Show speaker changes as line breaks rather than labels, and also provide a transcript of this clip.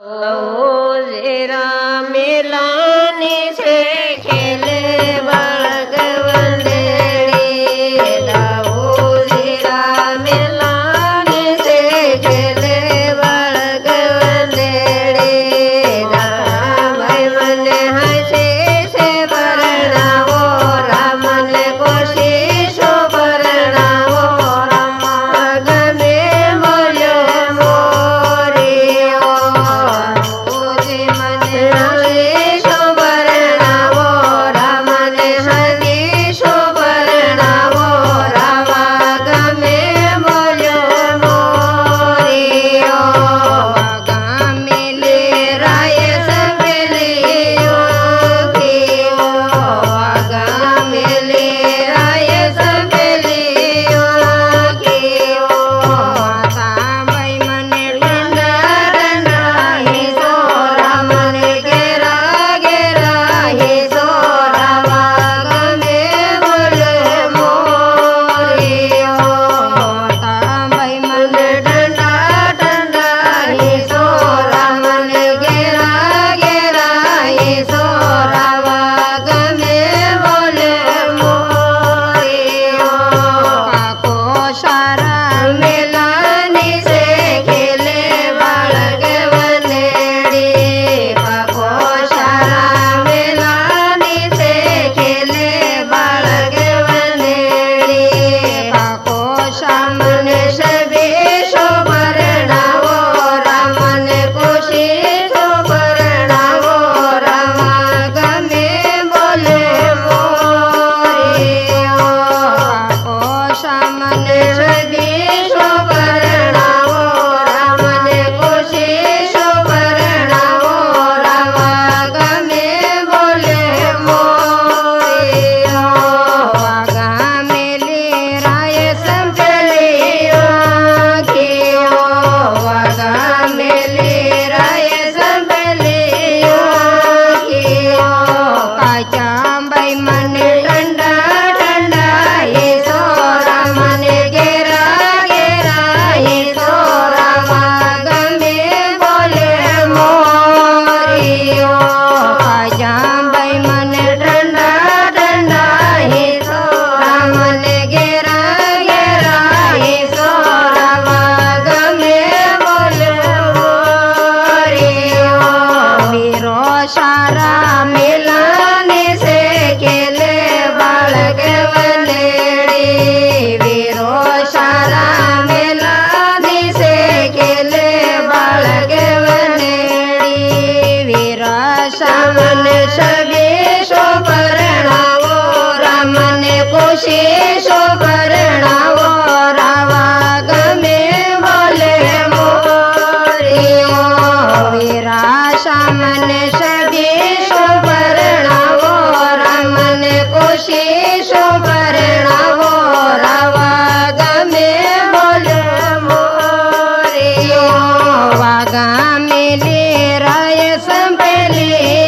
जेरा मिलानी से खेले बालक वंदेड़ी दाऊ जीरा मिलानी से खेले बालक वंदेड़ी भाई मन हंसी से भरनावो रामन कोशिश भरनावो रामा गमे बोलो मोरियो मन हंसी भरनावो रामन हंसी भरनावो रामा गमे बोलो मोरियो गामिले राय सबलियो कियो गामिले राय सबलियो कियो तांबई मन डंडा डंडा ही सोरा मन गेरा गेरा ही सोरा गमे बोले मोरियो तांबई मन डंडा डंडा ही सोरा मन गेरा गेरा ही सोरा गमे बोले मोरियो काको सारा मिलानी से खेले बालक वंदेड़ी काको सारा मिलानी से खेले बालक वंदेड़ी काको सामन सभी शोभरनावो रामन खुशी शोभरनावो रामा गमे बोले मोरियो काको सामन सभी शोभरनावो रामन खुशी शोभरनावो रामा गमे बोले मोरियो गामिले राय संभलियो कियो गामिले राय संभलियो कियो काचांबई मन डंडा डंडा ही सोरा मन गेरा गेरा ही सोरा गमे बोले मोरियो काचांबई मन डंडा डंडा ही सोरा मन गेरा गेरा ही सोरा गमे बोले मोरियो वीरो सारा मिलाने से खेले बालक वंदेड़ी वीरो सारा मिलाने से खेले बालक वंदेड़ी वीरा सामन सभी शोभरनावो रामन खुशी शोभरनावो रावा गमे बोले मोरियो वीरा सामन सभी शोभरनावो रामन खुशी शोभरनावो रावा गमे बोले मोरियो वागा मिले राय संभलियो